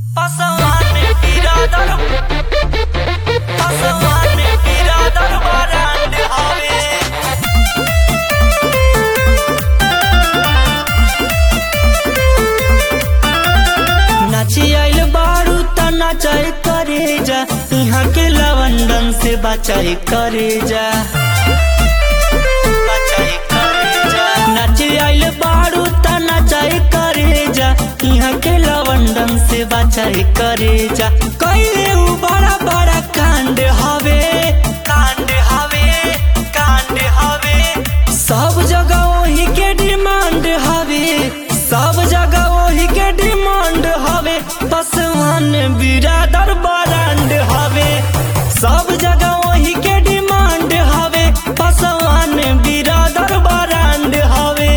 Pasawane biradar Pasawane biradar barand have नाची आइल बारू त नाचाई करे जा यहाँ के लवंडन से बचाई करे जा नाची आइल बारू त नाचाई करे जा यहाँ के लवंडन से बचाई करे जा कईले उ बड़ा बड़ा कांड हवे सब जगह वही के डिमांड हवे सब जगह वही के डिमांड हवे पासवान बिरादर ब्रांड हवे सब जगह वही के डिमांड हवे पासवान बिरादर ब्रांड हवे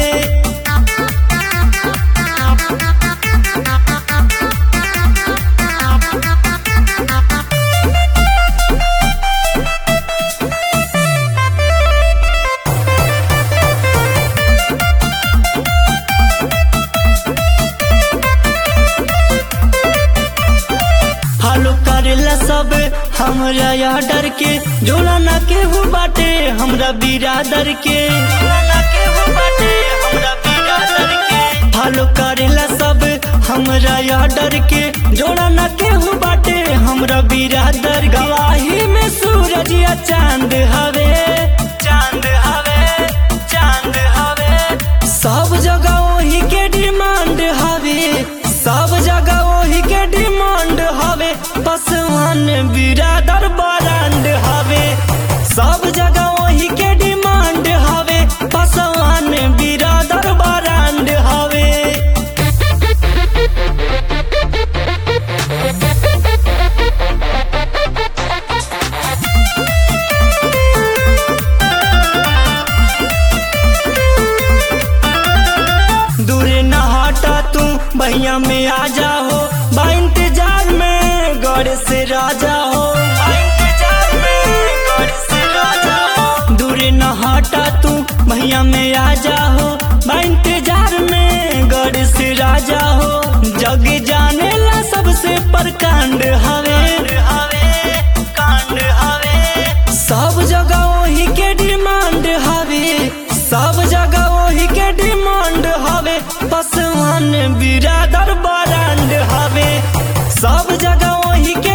हालो करेला सब हमरा ऑर्डर के जोला ना केहू बाटे हमरा बिरादर के हालो करेला सब हमरा ऑर्डर के जोड़ा ना केहू बाटे हमरा बिरादर गवाही में सूरज या चांद हवे सब जगह वही के डिमांड हवे सब जगह वही के डिमांड हवे पासवान बिरादर ब्रांड हवे सब जगह वही के डिमांड हवे पासवान बिरादर ब्रांड हवे दूरे न हटा तू भैया में आ जाओ बा इंतजार में गढ़ से राजा हो दूरे न हटा तू भैया में आ जाओ बा इंतजार में गढ़ से राजा हो जग जाने ला सबसे प्रकांड हवे सब जगह वही के डिमांड हवे सब जगह वही के डिमांड हवे पासवान बिरादर ब्रांड हवे सब जगह वही के